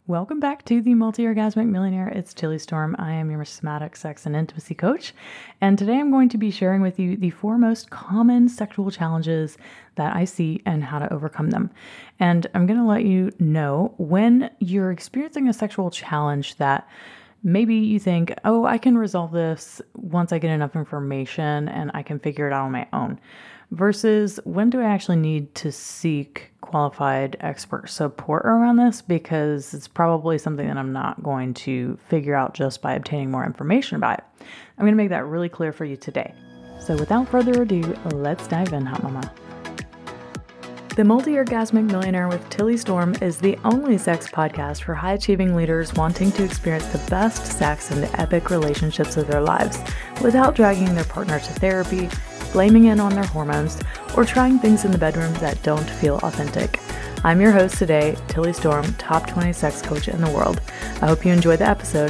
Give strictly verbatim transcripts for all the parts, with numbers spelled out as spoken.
Welcome back to the Multi-Orgasmic Millionaire. It's Tilly Storm. I am your somatic sex and intimacy coach. And today I'm going to be sharing with you the four most common sexual challenges that I see and how to overcome them. And I'm going to let you know when you're experiencing a sexual challenge that maybe you think, oh, I can resolve this once I get enough information and I can figure it out on my own. Versus when do I actually need to seek qualified expert support around this, because it's probably something that I'm not going to figure out just by obtaining more information about it. I'm going to make that really clear for you today. So without further ado, let's dive in, Hot Mama. The Multi-Orgasmic Millionaire with Tilly Storm is the only sex podcast for high-achieving leaders wanting to experience the best sex and the epic relationships of their lives without dragging their partner to therapy, blaming it on their hormones, or trying things in the bedroom that don't feel authentic. I'm your host today, Tilly Storm, top twenty sex coach in the world. I hope you enjoyed the episode.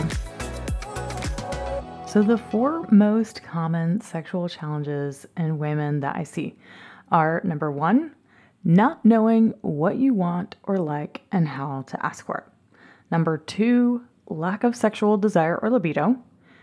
So the four most common sexual challenges in women that I see are, number one, not knowing what you want or like and how to ask for it. Number two, lack of sexual desire or libido.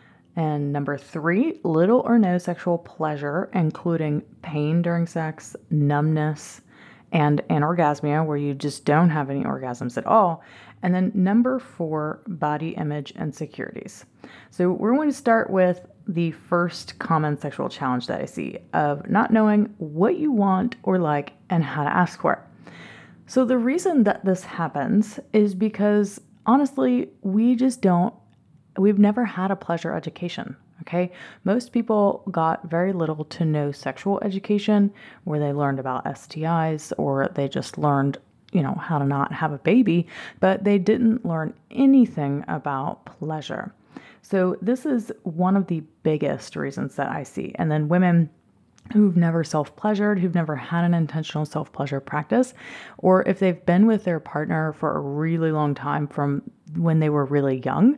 And number three, little or no sexual pleasure, including pain during sex, numbness, and anorgasmia, where you just don't have any orgasms at all. And then number four, body image insecurities. So we're going to start with the first common sexual challenge that I see of not knowing what you want or like and how to ask for it. So the reason that this happens is because honestly, we just don't We've never had a pleasure education, okay? Most people got very little to no sexual education where they learned about S T Is or they just learned, you know, how to not have a baby, but they didn't learn anything about pleasure. So this is one of the biggest reasons that I see. And then women who've never self-pleasured, who've never had an intentional self-pleasure practice, or if they've been with their partner for a really long time from when they were really young,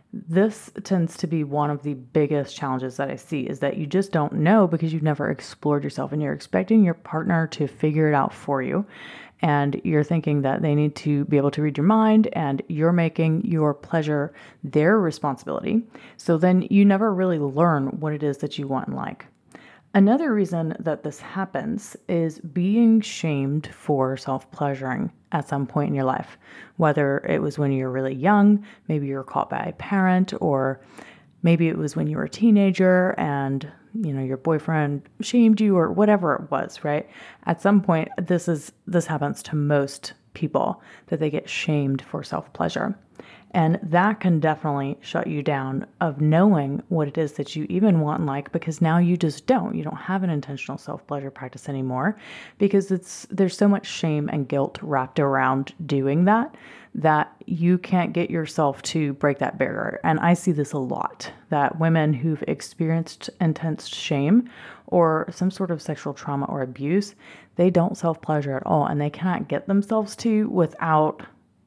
this tends to be one of the biggest challenges that I see, is that you just don't know because you've never explored yourself and you're expecting your partner to figure it out for you. And you're thinking that they need to be able to read your mind and you're making your pleasure their responsibility. So then you never really learn what it is that you want and like. Another reason that this happens is being shamed for self-pleasuring at some point in your life, whether it was when you were really young, maybe you were caught by a parent, or maybe it was when you were a teenager and, you know, your boyfriend shamed you or whatever it was, right? At some point, this is this happens to most people, that they get shamed for self-pleasure. And that can definitely shut you down of knowing what it is that you even want and like, because now you just don't. You don't have an intentional self-pleasure practice anymore because it's there's so much shame and guilt wrapped around doing that, that you can't get yourself to break that barrier. And I see this a lot, that women who've experienced intense shame or some sort of sexual trauma or abuse, they don't self-pleasure at all, and they cannot get themselves to without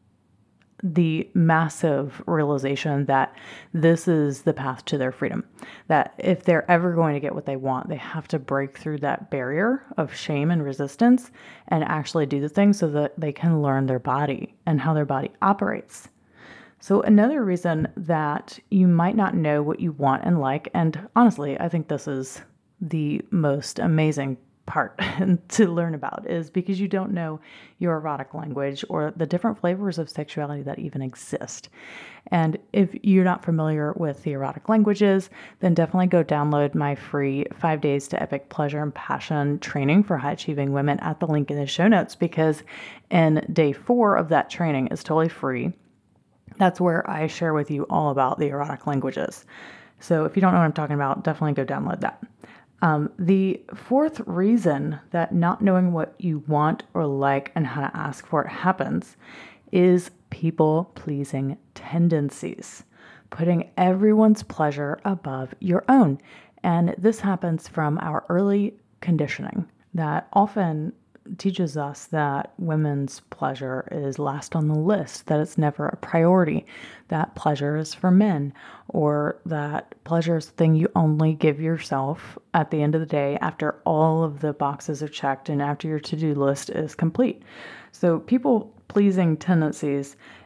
the massive realization that this is the path to their freedom. That if they're ever going to get what they want, they have to break through that barrier of shame and resistance and actually do the things so that they can learn their body and how their body operates. So another reason that you might not know what you want and like, and honestly, I think this is the most amazing part to learn about, is because you don't know your erotic language or the different flavors of sexuality that even exist. And if you're not familiar with the erotic languages, then definitely go download my free five days to epic pleasure and passion training for high achieving women at the link in the show notes, because in day four of that training is totally free. That's where I share with you all about the erotic languages. So if you don't know what I'm talking about, definitely go download that. Um, the fourth reason that not knowing what you want or like and how to ask for it happens is people-pleasing tendencies, putting everyone's pleasure above your own. And this happens from our early conditioning that often teaches us that women's pleasure is last on the list, that it's never a priority, that pleasure is for men, or that pleasure is the thing you only give yourself at the end of the day after all of the boxes are checked and after your to-do list is complete. So people-pleasing tendencies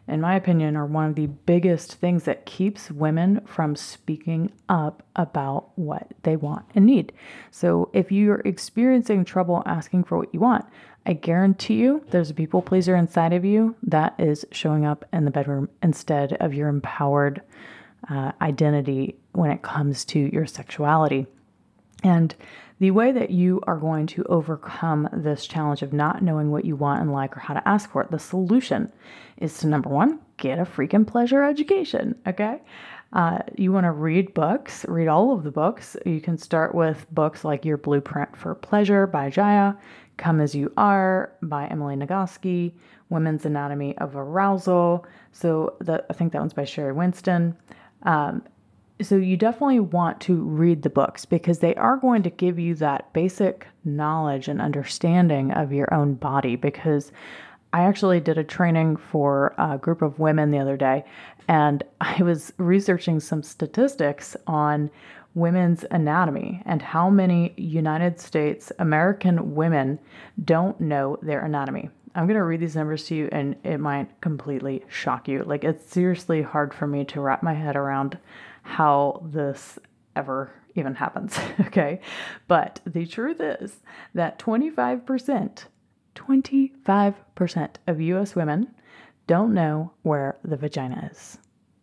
in my opinion, are one of the biggest things that keeps women from speaking up about what they want and need. So if you're experiencing trouble asking for what you want, I guarantee you there's a people pleaser inside of you that is showing up in the bedroom instead of your empowered uh, identity when it comes to your sexuality. And the way that you are going to overcome this challenge of not knowing what you want and like or how to ask for it, the solution is to, number one, get a freaking pleasure education, okay? Uh, you want to read books, read all of the books. You can start with books like Your Blueprint for Pleasure by Jaya, Come As You Are by Emily Nagoski, Women's Anatomy of Arousal. So the, I think that one's by Sherry Winston. Um, So you definitely want to read the books because they are going to give you that basic knowledge and understanding of your own body. Because I actually did a training for a group of women the other day, and I was researching some statistics on women's anatomy and how many United States American women don't know their anatomy. I'm going to read these numbers to you and it might completely shock you. Like, it's seriously hard for me to wrap my head around how this ever even happens, okay? But the truth is that twenty-five percent, twenty-five percent of U S women don't know where the vagina is.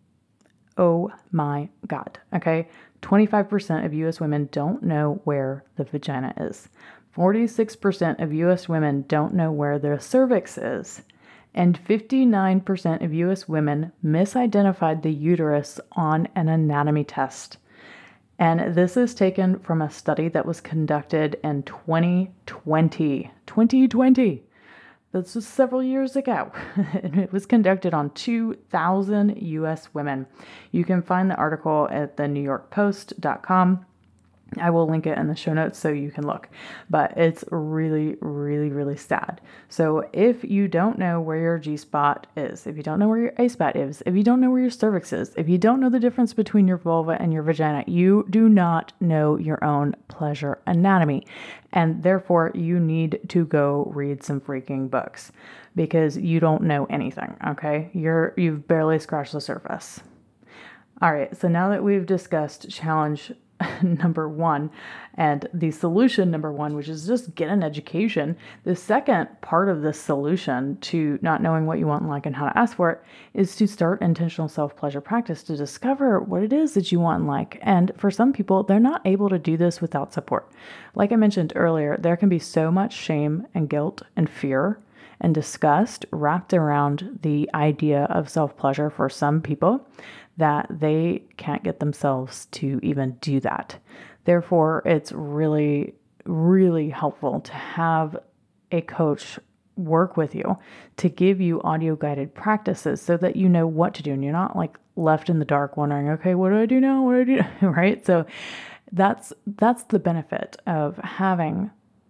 Oh my God, okay? twenty-five percent of U S women don't know where the vagina is. forty-six percent of U S women don't know where their cervix is. And fifty-nine percent of U S women misidentified the uterus on an anatomy test. And this is taken from a study that was conducted in twenty twenty. twenty twenty. This was several years ago. And it was conducted on two thousand U S women. You can find the article at the new york post dot com. I will link it in the show notes so you can look, but it's really, really, really sad. So if you don't know where your G-spot is, if you don't know where your A-spot is, if you don't know where your cervix is, if you don't know the difference between your vulva and your vagina, you do not know your own pleasure anatomy. And therefore you need to go read some freaking books because you don't know anything. Okay. You're, you've barely scratched the surface. All right. So now that we've discussed challenge number one and the solution number one, which is just get an education, the second part of this solution to not knowing what you want and like and how to ask for it is to start intentional self-pleasure practice to discover what it is that you want and like. And for some people, they're not able to do this without support. Like I mentioned earlier, there can be so much shame and guilt and fear and disgust wrapped around the idea of self-pleasure for some people that they can't get themselves to even do that. Therefore, it's really, really helpful to have a coach work with you to give you audio guided practices so that you know what to do and you're not like left in the dark wondering, okay, what do I do now? What do I do now? Right? So that's that's the benefit of having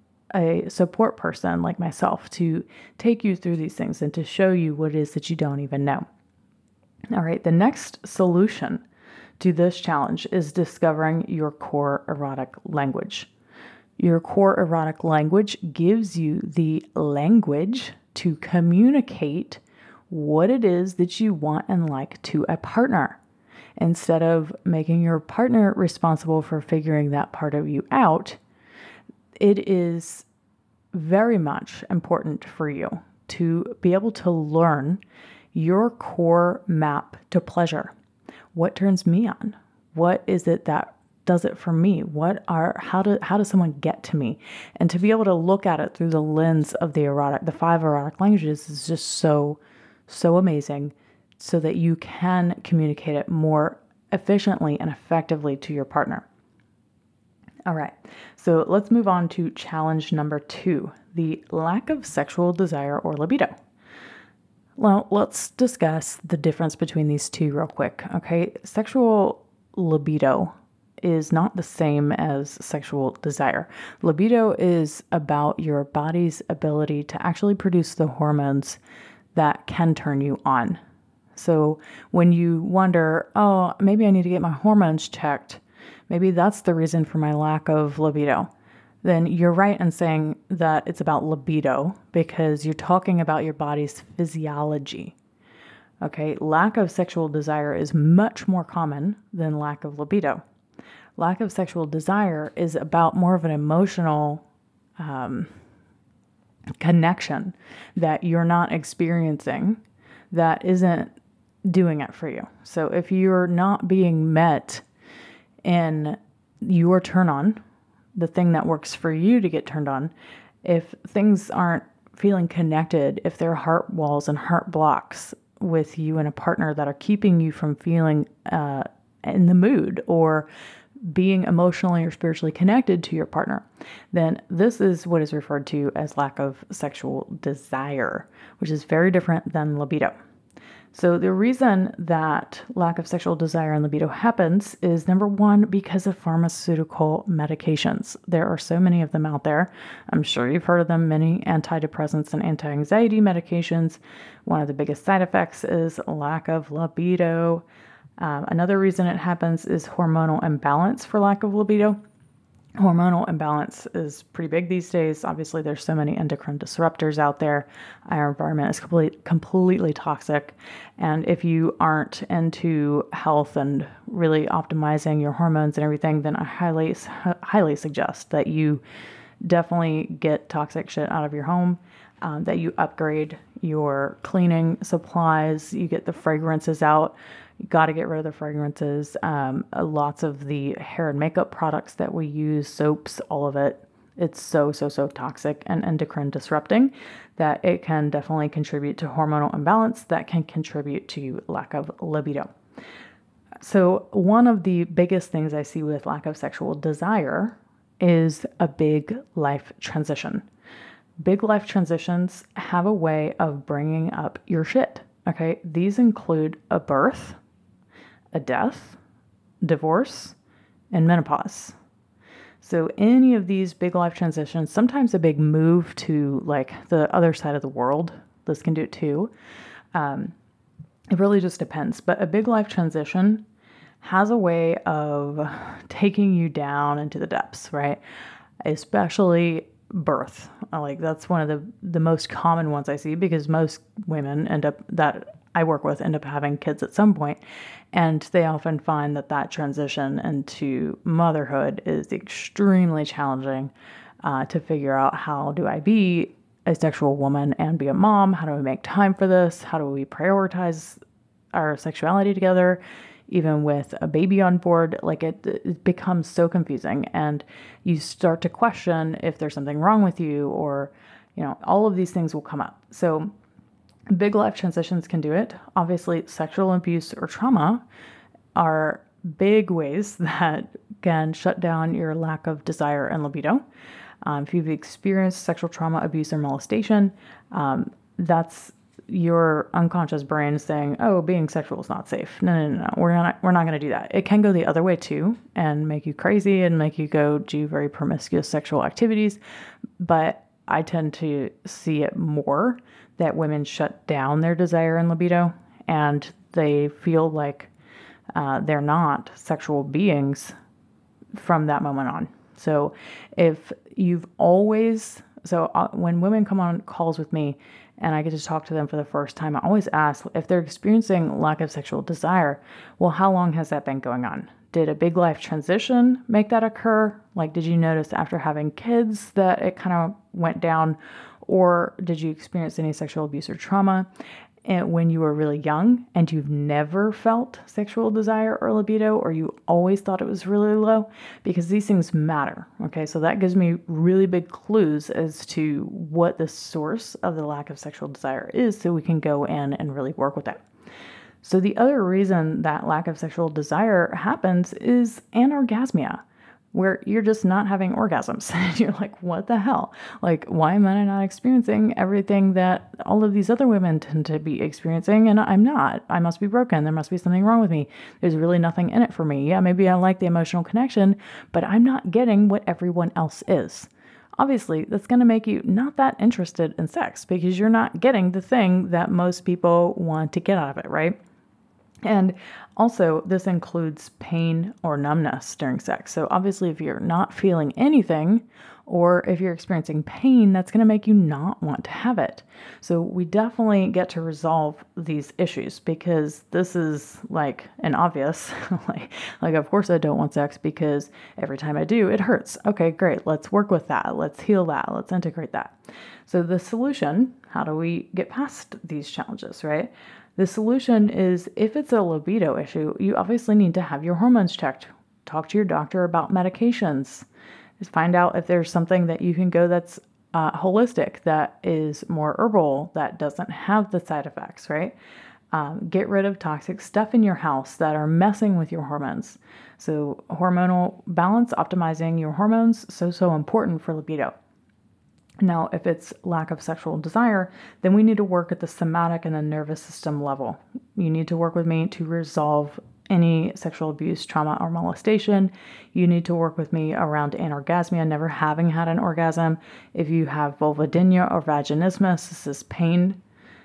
a support person like myself to take you through these things and to show you what it is that you don't even know. All right, the next solution to this challenge is discovering your core erotic language. Your core erotic language gives you the language to communicate what it is that you want and like to a partner. Instead of making your partner responsible for figuring that part of you out, it is very much important for you to be able to learn your core map to pleasure. What turns me on? What is it that does it for me? What are, how do, how does someone get to me? And to be able to look at it through the lens of the erotic, the five erotic languages is just so, so amazing so that you can communicate it more efficiently and effectively to your partner. All right, so let's move on to challenge number two, the lack of sexual desire or libido. Well, let's discuss the difference between these two real quick, okay? Sexual libido is not the same as sexual desire. Libido is about your body's ability to actually produce the hormones that can turn you on. So when you wonder, oh, maybe I need to get my hormones checked, maybe that's the reason for my lack of libido, then you're right in saying that it's about libido because you're talking about your body's physiology. Okay, lack of sexual desire is much more common than lack of libido. Lack of sexual desire is about more of an emotional um, connection that you're not experiencing that isn't doing it for you. So if you're not being met in your turn on, the thing that works for you to get turned on, if things aren't feeling connected, if there are heart walls and heart blocks with you and a partner that are keeping you from feeling uh, in the mood or being emotionally or spiritually connected to your partner, then this is what is referred to as lack of sexual desire, which is very different than libido. So the reason that lack of sexual desire and libido happens is, number one, because of pharmaceutical medications. There are so many of them out there. I'm sure you've heard of them, many antidepressants and anti-anxiety medications. One of the biggest side effects is lack of libido. Um, another reason it happens is hormonal imbalance for lack of libido. Hormonal imbalance is pretty big these days. Obviously, there's so many endocrine disruptors out there. Our environment is complete, completely toxic. And if you aren't into health and really optimizing your hormones and everything, then I highly, highly suggest that you definitely get toxic shit out of your home, um, that you upgrade your cleaning supplies, you get the fragrances out. You got to get rid of the fragrances. Um, uh, lots of the hair and makeup products that we use, soaps, all of it. It's so, so, so toxic and endocrine disrupting that it can definitely contribute to hormonal imbalance that can contribute to lack of libido. So one of the biggest things I see with lack of sexual desire is a big life transition. Big life transitions have a way of bringing up your shit. Okay, these include a birth, a death, divorce, and menopause. So any of these big life transitions, sometimes a big move to like the other side of the world, this can do it too. Um, it really just depends. But a big life transition has a way of taking you down into the depths, right? Especially birth. Like that's one of the, the most common ones I see because most women end up that I work with end up having kids at some point, and they often find that that transition into motherhood is extremely challenging uh, to figure out how do I be a sexual woman and be a mom? How do we make time for this? How do we prioritize our sexuality together? Even with a baby on board, like it, it becomes so confusing, and you start to question if there's something wrong with you, or, you know, all of these things will come up. So big life transitions can do it. Obviously, sexual abuse or trauma are big ways that can shut down your lack of desire and libido. Um, if you've experienced sexual trauma, abuse, or molestation, um, that's your unconscious brain saying, oh, being sexual is not safe. No, no, no, no. We're not, we're not going to do that. It can go the other way too and make you crazy and make you go do very promiscuous sexual activities. But I tend to see it more that women shut down their desire and libido, and they feel like uh, they're not sexual beings from that moment on. So if you've always, so uh, when women come on calls with me and I get to talk to them for the first time, I always ask if they're experiencing lack of sexual desire, well, how long has that been going on? Did a big life transition make that occur? Like, did you notice after having kids that it kind of went down? Or did you experience any sexual abuse or trauma and when you were really young and you've never felt sexual desire or libido, or you always thought it was really low? Because these things matter. Okay, so that gives me really big clues as to what the source of the lack of sexual desire is, so we can go in and really work with it. So the other reason that lack of sexual desire happens is anorgasmia, where you're just not having orgasms. You're like, what the hell? Like, why am I not experiencing everything that all of these other women tend to be experiencing? And I'm not. I must be broken. There must be something wrong with me. There's really nothing in it for me. Yeah, maybe I like the emotional connection, but I'm not getting what everyone else is. Obviously, that's going to make you not that interested in sex because you're not getting the thing that most people want to get out of it, right? And also, this includes pain or numbness during sex. So, obviously, if you're not feeling anything or if you're experiencing pain, that's going to make you not want to have it. So, we definitely get to resolve these issues because this is like an obvious, like, like, of course, I don't want sex because every time I do, it hurts. Okay, great. Let's work with that. Let's heal that. Let's integrate that. So, the solution, how do we get past these challenges, right? The solution is if it's a libido issue, you obviously need to have your hormones checked. Talk to your doctor about medications. Just find out if there's something that you can go that's uh, holistic, that is more herbal, that doesn't have the side effects, right? Um, get rid of toxic stuff in your house that are messing with your hormones. So hormonal balance, optimizing your hormones, so, so important for libido. Now, if it's lack of sexual desire, then we need to work at the somatic and the nervous system level. You need to work with me to resolve any sexual abuse, trauma, or molestation. You need to work with me around anorgasmia, never having had an orgasm. If you have vulvodynia or vaginismus, this is pain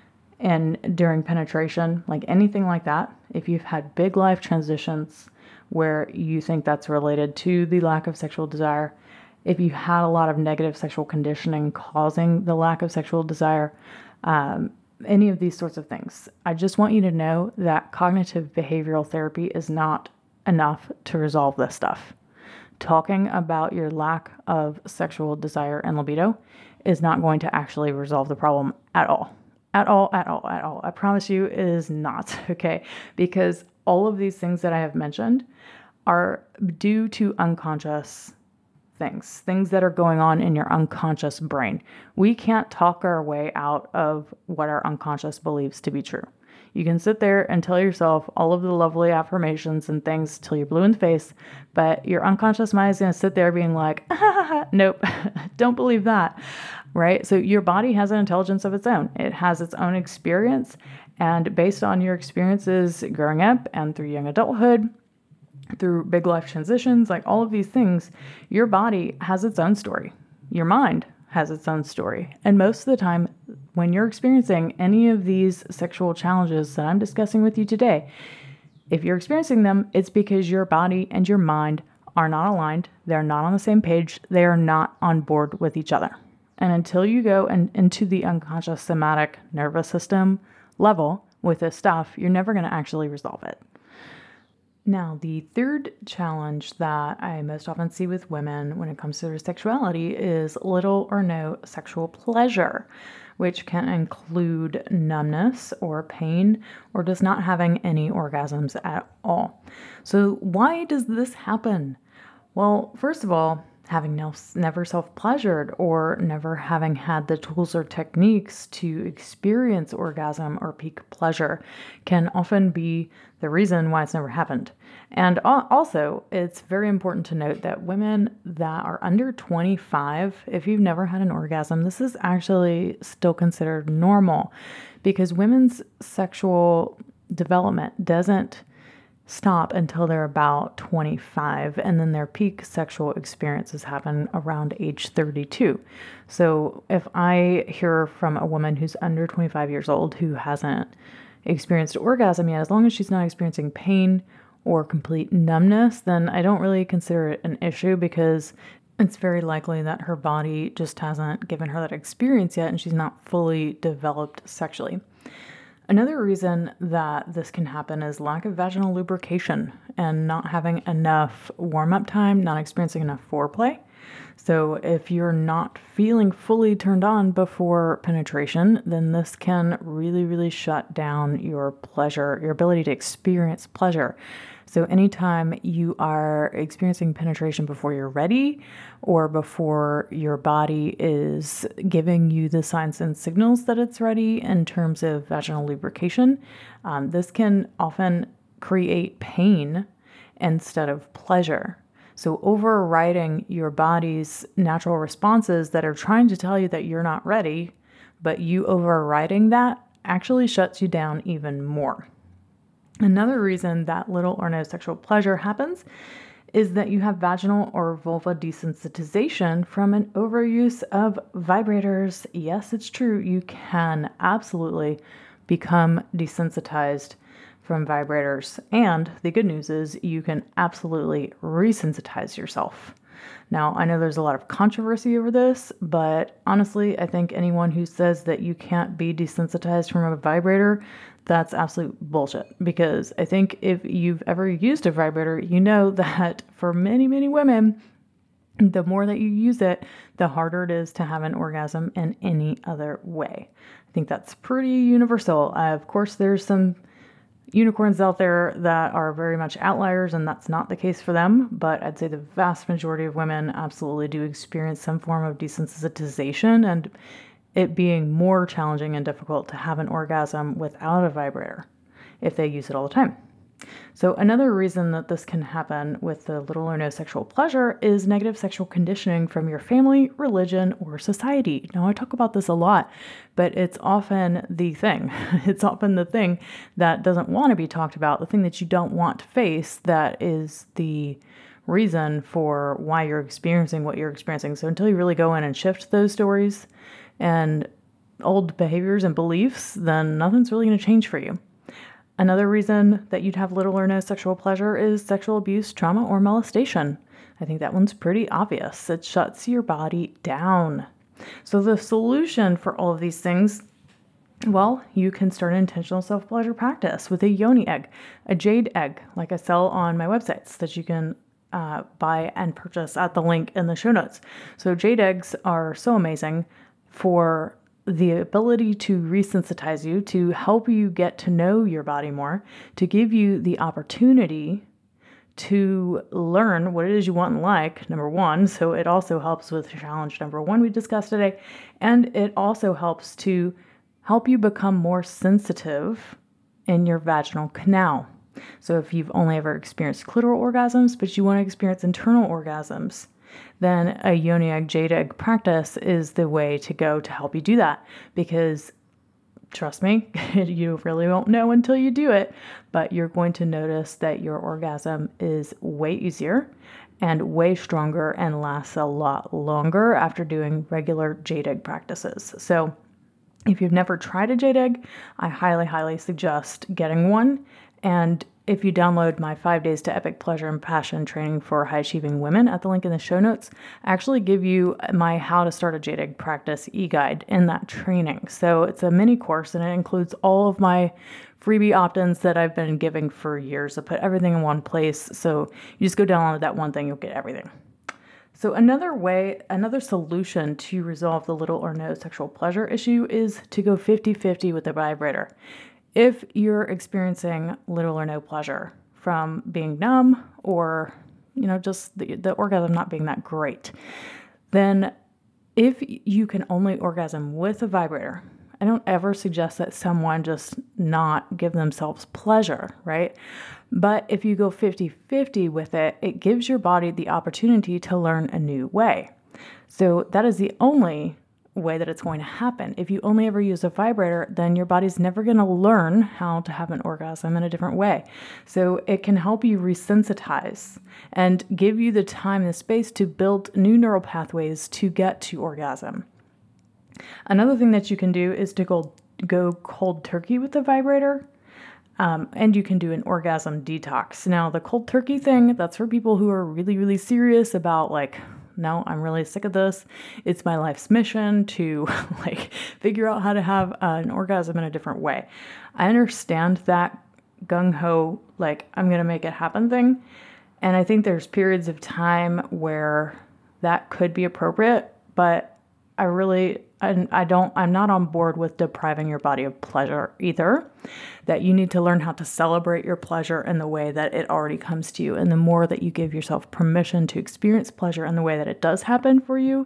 and during penetration, like anything like that. If you've had big life transitions where you think that's related to the lack of sexual desire, if you had a lot of negative sexual conditioning causing the lack of sexual desire, um, any of these sorts of things. I just want you to know that cognitive behavioral therapy is not enough to resolve this stuff. Talking about your lack of sexual desire and libido is not going to actually resolve the problem at all. At all, at all, at all. I promise you it is not, okay? Because all of these things that I have mentioned are due to unconscious things, things that are going on in your unconscious brain. We can't talk our way out of what our unconscious believes to be true. You can sit there and tell yourself all of the lovely affirmations and things till you're blue in the face, but your unconscious mind is going to sit there being like, ah, nope, don't believe that, right? So your body has an intelligence of its own. It has its own experience, and based on your experiences growing up and through young adulthood, through big life transitions, like all of these things, your body has its own story. Your mind has its own story. And most of the time, when you're experiencing any of these sexual challenges that I'm discussing with you today, if you're experiencing them, it's because your body and your mind are not aligned. They're not on the same page. They are not on board with each other. And until you go and into the unconscious somatic nervous system level with this stuff, you're never going to actually resolve it. Now, the third challenge that I most often see with women when it comes to their sexuality is little or no sexual pleasure, which can include numbness or pain or just not having any orgasms at all. So why does this happen? Well, first of all, having never self-pleasured or never having had the tools or techniques to experience orgasm or peak pleasure can often be the reason why it's never happened. And also, it's very important to note that women that are under twenty-five, if you've never had an orgasm, this is actually still considered normal because women's sexual development doesn't stop until they're about twenty-five, and then their peak sexual experiences happen around age thirty-two. So if I hear from a woman who's under twenty-five years old who hasn't experienced orgasm yet, as long as she's not experiencing pain or complete numbness, then I don't really consider it an issue because it's very likely that her body just hasn't given her that experience yet and she's not fully developed sexually. Another reason that this can happen is lack of vaginal lubrication and not having enough warm-up time, not experiencing enough foreplay. So if you're not feeling fully turned on before penetration, then this can really, really shut down your pleasure, your ability to experience pleasure. So anytime you are experiencing penetration before you're ready or before your body is giving you the signs and signals that it's ready in terms of vaginal lubrication, um, this can often create pain instead of pleasure. So overriding your body's natural responses that are trying to tell you that you're not ready, but you overriding that actually shuts you down even more. Another reason that little or no sexual pleasure happens is that you have vaginal or vulva desensitization from an overuse of vibrators. Yes, it's true. You can absolutely become desensitized from vibrators. And the good news is you can absolutely resensitize yourself. Now, I know there's a lot of controversy over this, but honestly, I think anyone who says that you can't be desensitized from a vibrator, that's absolute bullshit. Because I think if you've ever used a vibrator, you know that for many, many women, the more that you use it, the harder it is to have an orgasm in any other way. I think that's pretty universal. Uh, of course, there's some unicorns out there that are very much outliers, and that's not the case for them. But I'd say the vast majority of women absolutely do experience some form of desensitization, and it being more challenging and difficult to have an orgasm without a vibrator if they use it all the time. So another reason that this can happen with the little or no sexual pleasure is negative sexual conditioning from your family, religion, or society. Now, I talk about this a lot, but it's often the thing. It's often the thing that doesn't want to be talked about, the thing that you don't want to face, that is the reason for why you're experiencing what you're experiencing. So until you really go in and shift those stories and old behaviors and beliefs, then nothing's really going to change for you. Another reason that you'd have little or no sexual pleasure is sexual abuse, trauma, or molestation. I think that one's pretty obvious. It shuts your body down. So the solution for all of these things, well, you can start an intentional self-pleasure practice with a yoni egg, a jade egg, like I sell on my websites that you can uh, buy and purchase at the link in the show notes. So jade eggs are so amazing for the ability to resensitize you, to help you get to know your body more, to give you the opportunity to learn what it is you want and like, number one. So it also helps with challenge number one we discussed today. And it also helps to help you become more sensitive in your vaginal canal. So if you've only ever experienced clitoral orgasms, but you want to experience internal orgasms, then a yoni egg, jade egg practice is the way to go to help you do that. Because trust me, you really won't know until you do it, but you're going to notice that your orgasm is way easier and way stronger and lasts a lot longer after doing regular jade egg practices. So if you've never tried a jade egg, I highly, highly suggest getting one. And if you download my five days to epic pleasure and passion training for high achieving women at the link in the show notes, I actually give you my how to start a jade egg practice e-guide in that training. So it's a mini course and it includes all of my freebie opt-ins that I've been giving for years. I put everything in one place. So you just go download that one thing, you'll get everything. So another way, another solution to resolve the little or no sexual pleasure issue is to go fifty-fifty with the vibrator. If you're experiencing little or no pleasure from being numb or, you know, just the, the orgasm not being that great, then if you can only orgasm with a vibrator, I don't ever suggest that someone just not give themselves pleasure, right? But if you go fifty-fifty with it, it gives your body the opportunity to learn a new way. So that is the only way that it's going to happen. If you only ever use a vibrator, then your body's never going to learn how to have an orgasm in a different way. So it can help you resensitize and give you the time and the space to build new neural pathways to get to orgasm. Another thing that you can do is to go, go cold turkey with the vibrator. Um, and you can do an orgasm detox. Now, the cold turkey thing, that's for people who are really, really serious about like, no, I'm really sick of this. It's my life's mission to like figure out how to have uh, an orgasm in a different way. I understand that gung-ho, like I'm going to make it happen thing. And I think there's periods of time where that could be appropriate, but I really, I, I don't, I'm not on board with depriving your body of pleasure either. That you need to learn how to celebrate your pleasure in the way that it already comes to you. And the more that you give yourself permission to experience pleasure in the way that it does happen for you,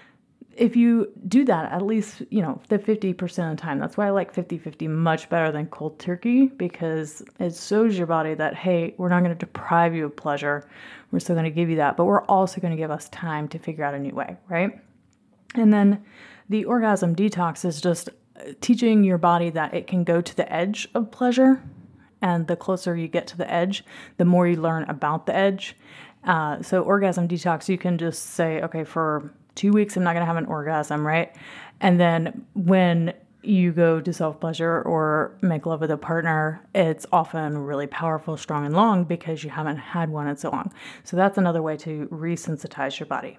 if you do that, at least, you know, the fifty percent of the time, that's why I like fifty-fifty much better than cold turkey, because it shows your body that, hey, we're not going to deprive you of pleasure. We're still going to give you that, but we're also going to give us time to figure out a new way, right? And then the orgasm detox is just teaching your body that it can go to the edge of pleasure. And the closer you get to the edge, the more you learn about the edge. Uh, so orgasm detox, you can just say, okay, for two weeks, I'm not going to have an orgasm, right? And then when you go to self-pleasure or make love with a partner, it's often really powerful, strong, and long because you haven't had one in so long. So that's another way to resensitize your body.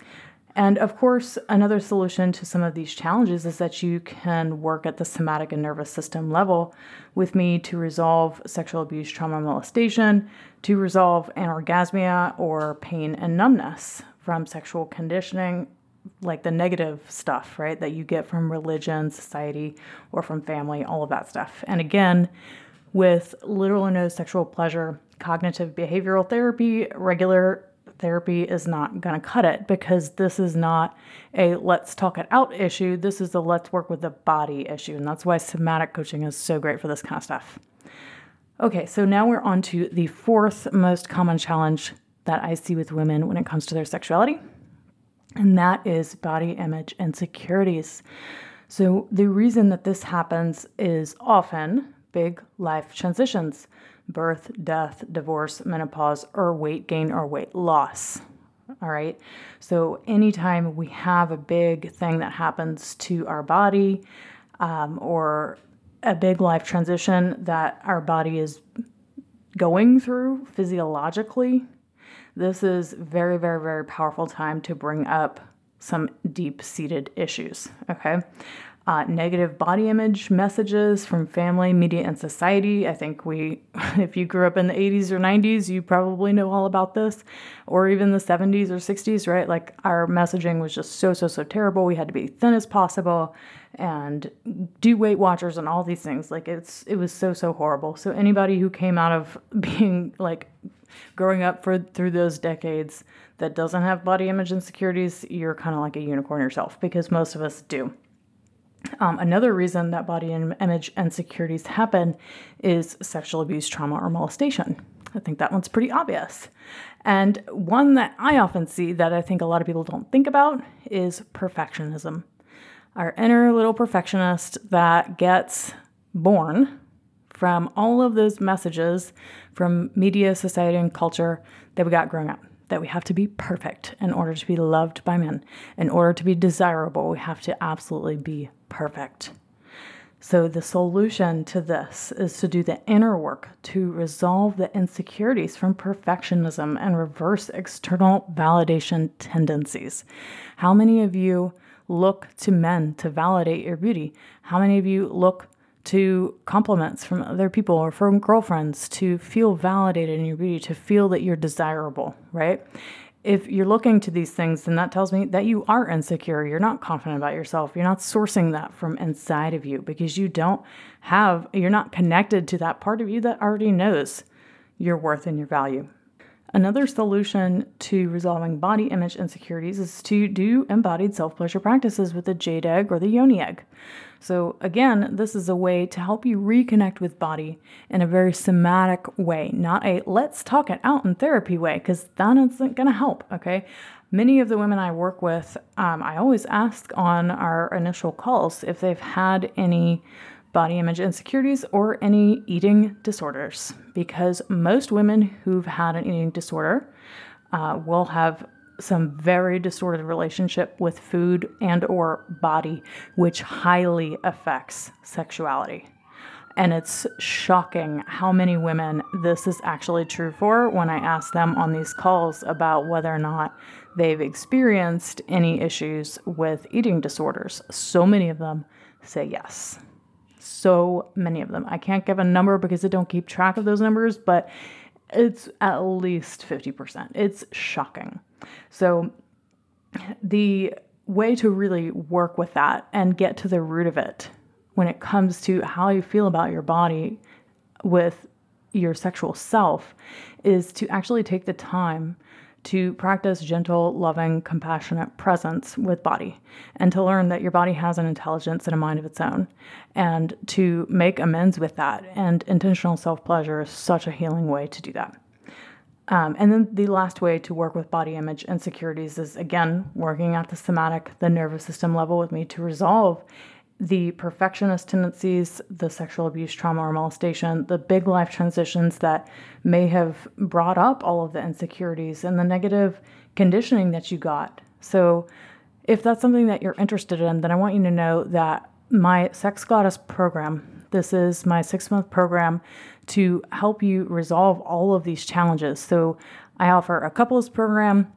And of course, another solution to some of these challenges is that you can work at the somatic and nervous system level with me to resolve sexual abuse, trauma, molestation, to resolve anorgasmia or pain and numbness from sexual conditioning, like the negative stuff, right, that you get from religion, society, or from family, all of that stuff. And again, with little or no sexual pleasure, cognitive behavioral therapy, regular therapy is not going to cut it, because this is not a let's talk it out issue. This is a let's work with the body issue. And that's why somatic coaching is so great for this kind of stuff. Okay, so now we're on to the fourth most common challenge that I see with women when it comes to their sexuality. And that is body image insecurities. So the reason that this happens is often big life transitions: birth, death, divorce, menopause, or weight gain or weight loss. All right. So anytime we have a big thing that happens to our body, um, or a big life transition that our body is going through physiologically, this is very, very, very powerful time to bring up some deep-seated issues. Okay. Uh, negative body image messages from family, media, and society. I think we, if you grew up in the eighties or nineties, you probably know all about this, or even the seventies or sixties, right? Like our messaging was just so, so, so terrible. We had to be thin as possible and do Weight Watchers and all these things. Like it's, it was so, so horrible. So anybody who came out of being like growing up for through those decades that doesn't have body image insecurities, you're kind of like a unicorn yourself, because most of us do. Um, another reason that body image insecurities happen is sexual abuse, trauma, or molestation. I think that one's pretty obvious. And one that I often see that I think a lot of people don't think about is perfectionism. Our inner little perfectionist that gets born from all of those messages from media, society, and culture that we got growing up. That we have to be perfect in order to be loved by men. In order to be desirable, we have to absolutely be perfect. So the solution to this is to do the inner work to resolve the insecurities from perfectionism and reverse external validation tendencies. How many of you look to men to validate your beauty? How many of you look to compliments from other people or from girlfriends to feel validated in your beauty, to feel that you're desirable, right? If you're looking to these things, then that tells me that you are insecure. You're not confident about yourself. You're not sourcing that from inside of you, because you don't have, you're not connected to that part of you that already knows your worth and your value. Another solution to resolving body image insecurities is to do embodied self-pleasure practices with the jade egg or the yoni egg. So again, this is a way to help you reconnect with body in a very somatic way, not a let's talk it out in therapy way, because that isn't going to help, okay? Many of the women I work with, um, I always ask on our initial calls if they've had any body image insecurities or any eating disorders, because most women who've had an eating disorder uh, will have some very distorted relationship with food and or body, which highly affects sexuality. And it's shocking how many women this is actually true for when I ask them on these calls about whether or not they've experienced any issues with eating disorders. So many of them say yes. So many of them. I can't give a number because I don't keep track of those numbers, but it's at least fifty percent. It's shocking. So the way to really work with that and get to the root of it when it comes to how you feel about your body with your sexual self is to actually take the time to practice gentle, loving, compassionate presence with body, and to learn that your body has an intelligence and a mind of its own, and to make amends with that. And intentional self-pleasure is such a healing way to do that. Um, and then the last way to work with body image insecurities is, again, working at the somatic, the nervous system level with me to resolve the perfectionist tendencies, the sexual abuse, trauma, or molestation, the big life transitions that may have brought up all of the insecurities and the negative conditioning that you got. So if that's something that you're interested in, then I want you to know that my Sex Goddess program. This is my six-month program to help you resolve all of these challenges. So I offer a couples program,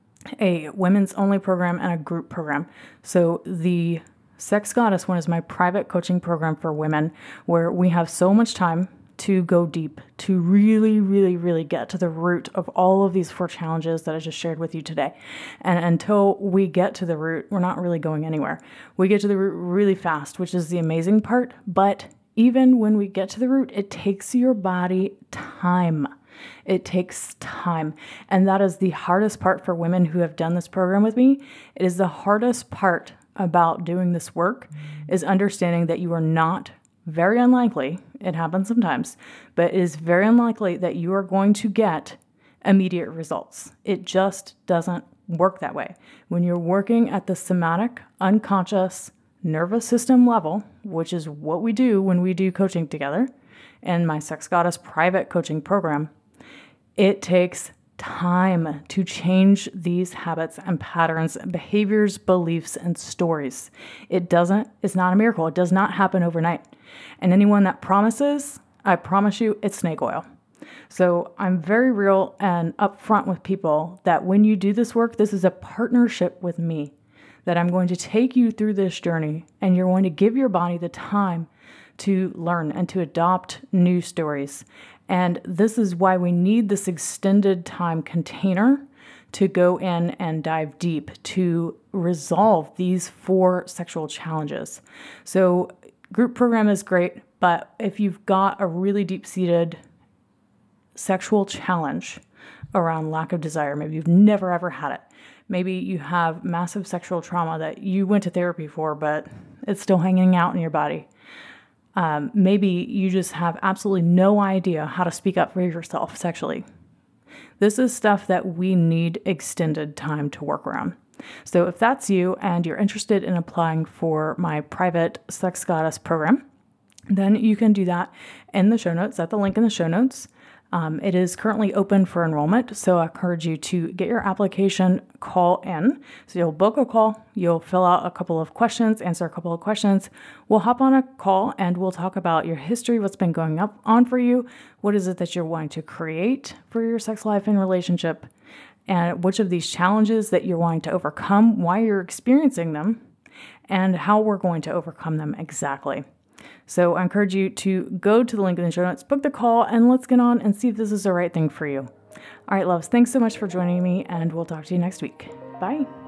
a women's only program, and a group program. So the Sex Goddess one is my private coaching program for women, where we have so much time to go deep, to really, really, really get to the root of all of these four challenges that I just shared with you today. And until we get to the root, we're not really going anywhere. We get to the root really fast, which is the amazing part. But even when we get to the root, it takes your body time. It takes time. And that is the hardest part for women who have done this program with me. It is the hardest part about doing this work is understanding that you are not very unlikely, it happens sometimes, but it is very unlikely that you are going to get immediate results. It just doesn't work that way. When you're working at the somatic, unconscious nervous system level, which is what we do when we do coaching together in my Sex Goddess private coaching program, it takes time to change these habits and patterns, behaviors, beliefs, and stories. It doesn't, it's not a miracle. It does not happen overnight. And anyone that promises, I promise you, it's snake oil. So I'm very real and upfront with people that when you do this work, this is a partnership with me, that I'm going to take you through this journey and you're going to give your body the time to learn and to adopt new stories. And this is why we need this extended time container to go in and dive deep to resolve these four sexual challenges. So group program is great, but if you've got a really deep-seated sexual challenge around lack of desire, maybe you've never ever had it, maybe you have massive sexual trauma that you went to therapy for, but it's still hanging out in your body. Um, maybe you just have absolutely no idea how to speak up for yourself sexually. This is stuff that we need extended time to work around. So if that's you and you're interested in applying for my private Sex Goddess program, then you can do that in the show notes, at the link in the show notes. Um, it is currently open for enrollment, so I encourage you to get your application, call in. So you'll book a call, you'll fill out a couple of questions, answer a couple of questions. We'll hop on a call and we'll talk about your history, what's been going up on for you, what is it that you're wanting to create for your sex life and relationship, and which of these challenges that you're wanting to overcome, why you're experiencing them, and how we're going to overcome them exactly. So I encourage you to go to the link in the show notes, book the call, and let's get on and see if this is the right thing for you. All right, loves, thanks so much for joining me, and we'll talk to you next week. Bye.